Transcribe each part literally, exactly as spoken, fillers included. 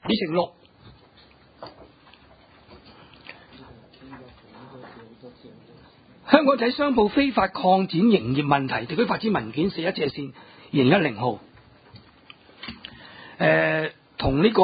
議程六，香港仔商鋪非法擴展營業問題地區發展文件四一借線二零一零號。誒同呢個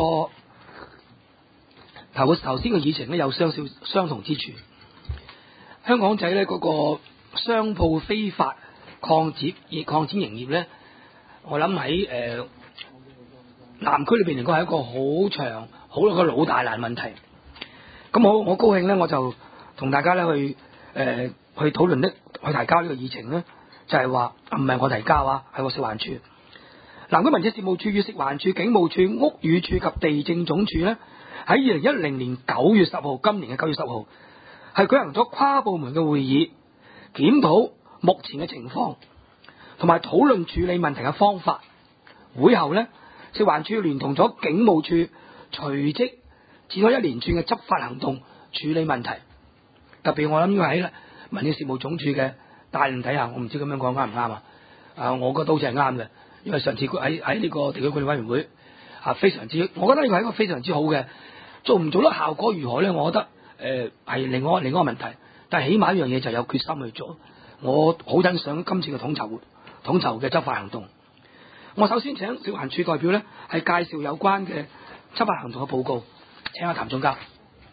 頭頭先嘅議程咧有相少相同之處。香港仔咧嗰個商鋪非法擴展而擴展營業咧，我諗喺誒南區裏邊嚟講係一個好長好一個老大難問題。咁我我高興咧，我就同大家咧去誒、呃、去討論呢去提交呢個議程咧，就係話唔係我提交啊，係我食環署。南區民政事務處與食環署、警務處、屋宇署及地政總署咧，喺二零一零年九月十號，今年嘅九月十號，係舉行咗跨部門嘅會議，檢討目前嘅情況，同埋討論處理問題嘅方法。會後咧，食環署聯同咗警務處隨即展開一連串嘅執法行動處理問題。特別我諗應該喺民政事務總署嘅帶領底下，我唔知咁樣講啱唔啱啊？啊，我覺得好似係啱嘅。因為上次喺喺呢個地區管理委員會啊，非常之，我覺得呢個係一個非常之好嘅，做唔做得效果如何咧？我覺得誒係、呃、另外另外一個問題，但係起碼一樣嘢就有決心去做。我好欣賞今次嘅統籌統籌嘅執法行動。我首先請食環署代表咧係介紹有關嘅執法行動嘅報告。請阿譚總監。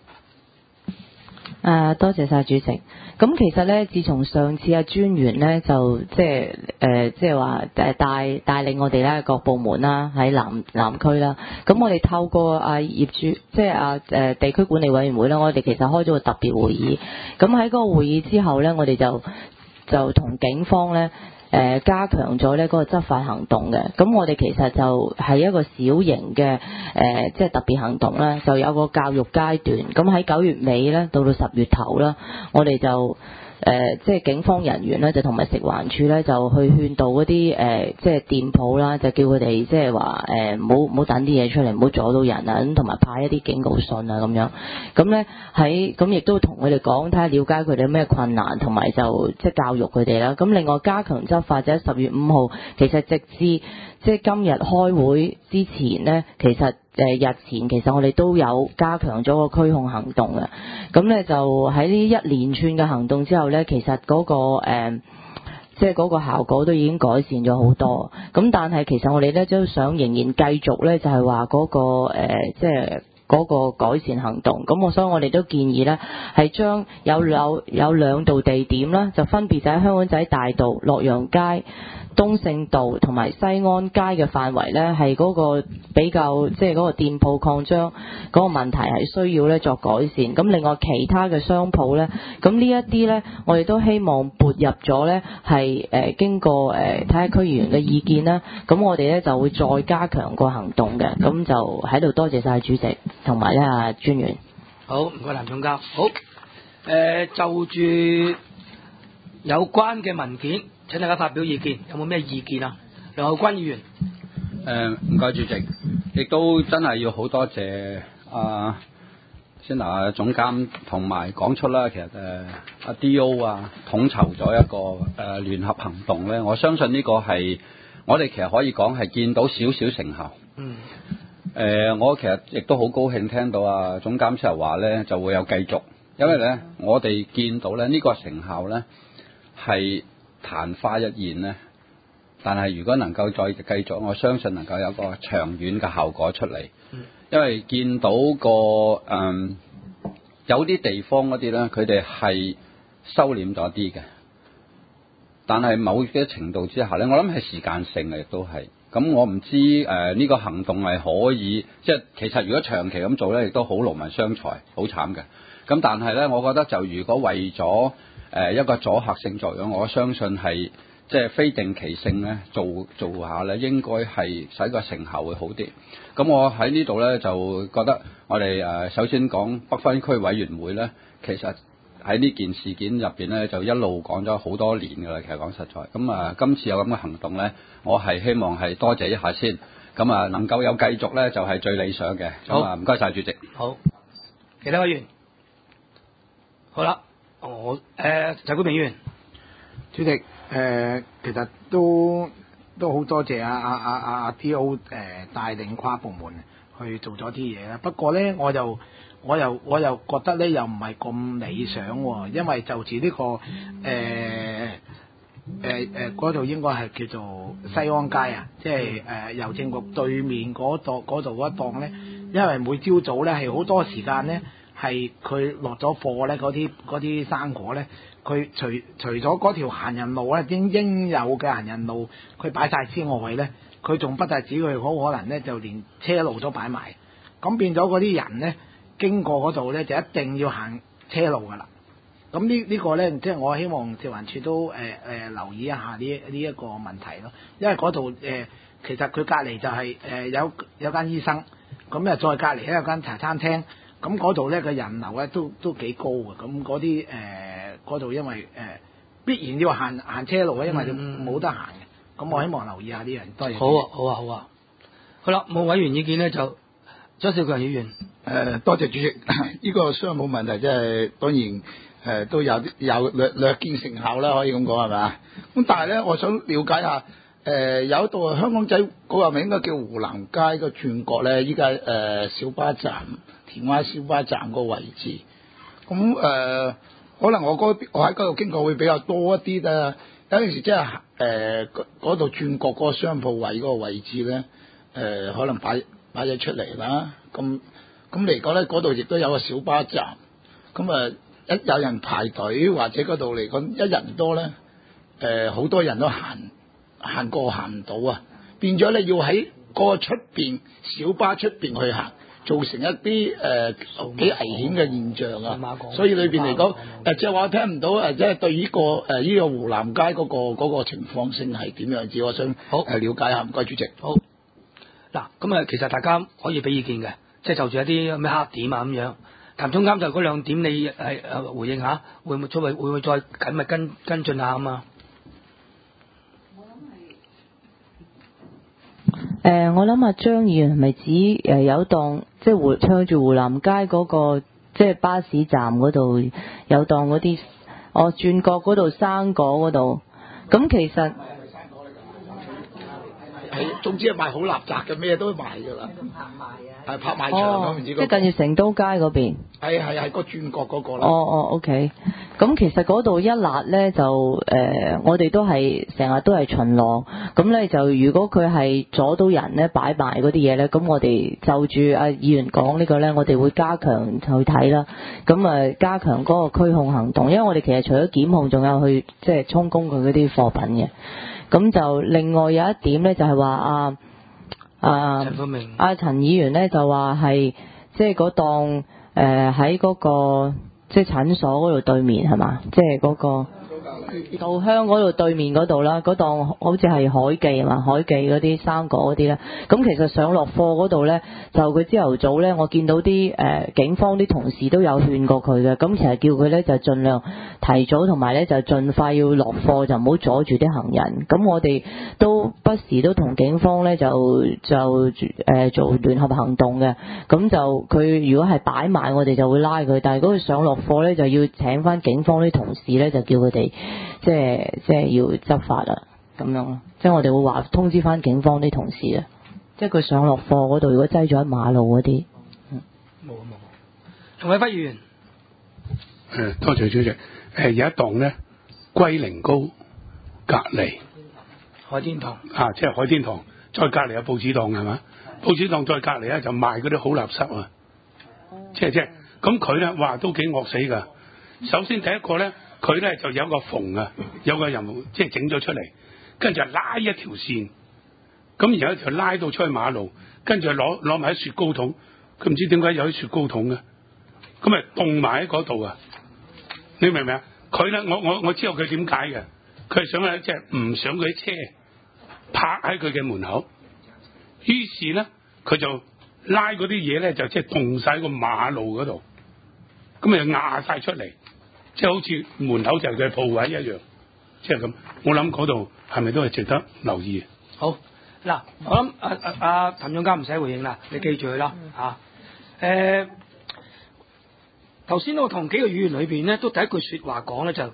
啊，多謝晒主席。咁其實咧，自從上次阿專員咧就即係誒，即係話誒帶帶領我哋咧各部門啦喺南南區啦。咁我哋透過阿業主，即係阿誒地區管理委員會啦，我哋其實開咗個特別會議。咁喺嗰個會議之後咧，我哋就就同警方咧。誒、呃、加強咗呢嗰個執法行動嘅，咁我哋其實就係一個小型嘅誒、呃，即係特別行動啦，就有個教育階段。咁喺九月尾咧，到到十月頭啦，我哋就誒、呃、即係警方人員咧，就同埋食環署咧，就去勸導嗰啲誒即係店鋪啦，就叫佢哋即係話誒唔好唔好等啲嘢出嚟，唔好阻到人啊，咁同埋派一啲警告信啊咁樣。咁咧喺咁亦都同佢哋講，睇下了解佢哋有咩困難，同埋就即係教育佢哋啦。咁另外加強執法，就喺十月五號，其實直至即係今日開會之前呢，其實誒、呃、日前其實我哋都有加強咗個驅控行動嘅。咁咧就喺呢一連串嘅行動之後咧，其實嗰、嗰個誒、呃、即係嗰個效果都已經改善咗好多。咁但係其實我哋咧都想仍然繼續咧，就係話嗰個誒、呃、即係。嗰個改善行動，咁我所以我哋都建議呢，係將有有有兩度地點啦，就分別就喺香港仔大道、洛陽街、東勝道同埋西安街嘅範圍呢，係嗰個比較即係嗰個店鋪擴張嗰個問題係需要呢作改善。咁另外其他嘅商鋪呢，咁呢一啲呢，我哋都希望撥入咗呢，係誒、呃、經過誒睇下區議員嘅意見啦。咁我哋呢就會再加強個行動嘅。咁就喺度多謝晒主席。同埋咧，啊專員， 好，唔該，譚總監。好，誒、呃、就住有關嘅文件，請大家發表意見，有冇咩意見啊？梁浩君議員。 誒唔該主席，亦都真係要好多謝啊先嗱總監同埋講出啦，其實誒阿、啊、D O 啊統籌咗一個誒、呃、聯合行動咧，我相信呢個係我哋其實可以講係見到少少成效。 嗯。 誒、呃，我其實亦都好高興聽到啊總監出嚟話咧，就會有繼續，因為咧我哋見到咧呢、這個成效咧係曇花一現咧，但係如果能夠再繼續，我相信能夠有個長遠嘅效果出嚟。因為見到個誒、嗯、有啲地方嗰啲咧，佢哋係收斂咗啲嘅，但係某啲程度之下咧，我諗係時間性嘅，亦都係。咁我唔知誒呢、呃這個行動係可以，即係其實如果長期咁做咧，亦都好勞民傷財，好慘嘅。咁但係咧，我覺得就如果為咗誒、呃、一個阻嚇性作用，我相信係即係非定期性咧做做下咧，應該係使個成效會好啲。咁我喺呢度咧就覺得我哋誒、呃、首先講北分區委員會咧，其實。喺呢件事件入邊咧，就一路講咗好多年㗎啦。其實講實在，咁啊，今次有咁嘅行動咧，我係希望係多謝一下先。咁啊，能夠有繼續咧，就係、是、最理想嘅。咁啊，唔該晒主席。 好，其他委員。好啦，我誒陳冠明議員， 主席誒、呃，其實都都好多謝啊啊啊啊 T O 誒帶領跨部門去做咗啲嘢啦。不過咧，我又我又我又覺得咧，又唔係咁理想喎，因為就住呢、這個誒誒誒嗰度應該係叫做西安街啊，即係誒郵政局對面嗰度嗰度嗰一檔咧，因為每朝早咧係好多時間咧。係佢落咗貨咧，嗰啲嗰啲生果咧，佢除除咗嗰條行人路咧，應應有嘅行人路，佢擺晒之外咧，佢仲不但止佢好可能咧，就連車路都擺埋，咁變咗嗰啲人咧經過嗰度咧，就一定要行車路噶啦。咁呢呢個咧，即係我希望食環署都誒誒、呃呃、留意一下呢呢一個問題咯，因為嗰度誒其實佢隔離就係、是、誒、呃、有有間醫生，咁又再隔離咧有間茶餐廳。咁嗰度咧個人流咧都都幾高嘅，咁嗰啲誒嗰度因為誒、呃、必然要行行車路嘅，因為冇得行嘅。咁、嗯、我希望留意下啲人。多謝。 好啊，好啊，好啊。好啦，冇委員意見咧，就張少強議員。 誒、呃，多謝主席。呢、這個商鋪問題即係當然誒、呃、都有有略略見成效啦，可以咁講係咪？咁但係咧，我想了解下誒、呃、有一度香港仔嗰個名應該叫湖南街個轉角咧，依家誒小巴站。田灣小巴站個位置，咁誒、呃、可能我嗰我喺嗰度經過會比較多一啲啦。有陣時即係誒嗰度轉角嗰個商鋪位嗰個位置咧，誒、呃、可能擺擺咗出嚟啦。咁咁嚟講咧，嗰度亦都有個小巴站。咁啊一有人排隊或者嗰度嚟講一人多咧，誒、呃、好多人都行行過行唔到啊，變咗咧要喺嗰個出邊小巴出邊去行。造成一啲誒幾危險嘅現象啊！所以裏邊嚟講，誒即係話聽唔到誒，即係對呢個誒呢個湖南街嗰個嗰個情況性係點樣子？我想好誒了解下，唔該主席。 好嗱，咁啊，其實大家可以俾意見嘅，即係就住一啲咩黑點啊咁樣。譚總監就嗰兩點，你誒誒回應下，會唔會再會唔會再緊密跟跟進下啊嘛？ 誒、呃，我諗阿張議員係咪指誒有檔即係湖向住湖南街嗰、那個即係巴士站嗰度有檔嗰啲，哦轉角嗰度生果嗰度，咁其實係總之係賣好垃圾嘅，咩都賣㗎啦。係拍賣場咁，唔知即係近住成都街嗰邊。 係係係個轉角嗰個啦。 哦哦，OK。咁其實嗰度一辣咧就誒、呃，我哋都係成日都係巡邏。咁咧就如果佢係阻到人咧擺賣嗰啲嘢咧，咁我哋就住阿議員講呢個咧，我哋會加強去睇啦。咁啊，加強嗰個驅控行動，因為我哋其實除咗檢控，仲有去即係充公佢嗰啲貨品嘅。咁就另外有一點咧，就係話啊。啊！陳方明阿陳議員咧就話係即係嗰檔誒喺嗰個即係診所嗰度對面係嘛？即係嗰個稻香嗰度對面嗰度啦，嗰檔好似係海記係嘛？海記嗰啲生果嗰啲咧，咁其實上落貨嗰度咧，就佢朝頭早咧，我見到啲誒、呃、警方啲同事都有勸過佢嘅，咁其實叫佢咧就盡量提早同埋咧就盡快要落貨，就唔好阻住啲行人。咁我哋都不時都同警方咧就就誒、呃、做聯合行動嘅。咁就佢如果係擺賣，我哋就會拉佢；但係如果佢上落貨咧，就要請翻警方啲同事咧，就叫佢哋即係即係要執法啦，咁樣咯。即係我哋會話通知翻警方啲同事啊，即係佢上落貨嗰度，如果擠咗喺馬路嗰啲，嗯， 冇冇。陳偉輝議員。 誒，多謝主席。誒，有一檔咧，龜苓膏隔離海天堂啊，即係海天堂，再隔離有報紙檔係嘛？報紙檔再隔離咧就賣嗰啲好垃圾啊！即係即係，咁佢咧哇都幾惡死㗎。首先第一個咧，佢咧就有個縫啊，有個人即係整咗出嚟，跟住就拉一條線，咁然後一條拉到出去馬路，跟住攞攞埋啲雪糕筒，佢唔知點解有啲雪糕筒嘅，咁咪凍埋喺嗰度啊！你明唔明啊？佢咧，我我我知道佢點解嘅，佢係想咧即係唔想佢啲車泊喺佢嘅門口，於是咧佢就拉嗰啲嘢咧就即係凍晒喺個馬路嗰度，咁咪壓晒出嚟，即係好似門口就係佢鋪位一樣，即係咁。我諗嗰度係咪都係值得留意？ 好嗱，我諗阿阿阿譚總監唔使回應啦，你記住佢啦嚇。誒、啊，頭先我同幾個議員裏邊咧，都第一句説話講咧就，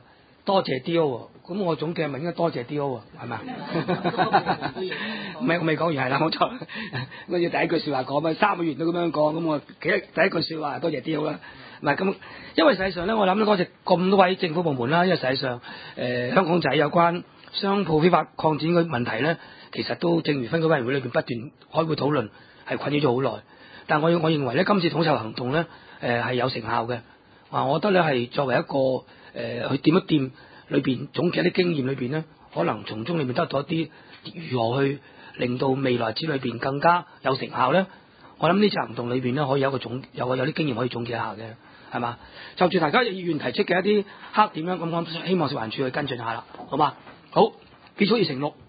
多謝 D O 喎，咁我總結咪應該多謝 D O 喎，係咪？唔係我未講完係啦，冇錯。我要第一句説話講咪三個月都咁樣講，咁我其實第一句説話多謝 D O 啦。唔係咁，因為實際上咧，我諗多謝咁多位政府部門啦，因為實際上誒、呃、香港仔有關商鋪非法擴展嘅問題咧，其實都正如分區委員會裏邊不斷開會討論，係困擾咗好耐。但我我認為咧，今次統籌行動咧，誒、呃、係有成效嘅。啊，我覺得咧係作為一個誒、呃、去掂一掂裏邊總結一啲經驗裏邊咧，可能從中裏面得到一啲如何去令到未來之裏邊更加有成效咧。我諗呢次行動裏邊咧，可以有一個總有個有啲經驗可以總結一下嘅，係嘛？就住大家議員提出嘅一啲黑點樣咁，我希望食環署去跟進下啦，好嘛？好，結束議程錄。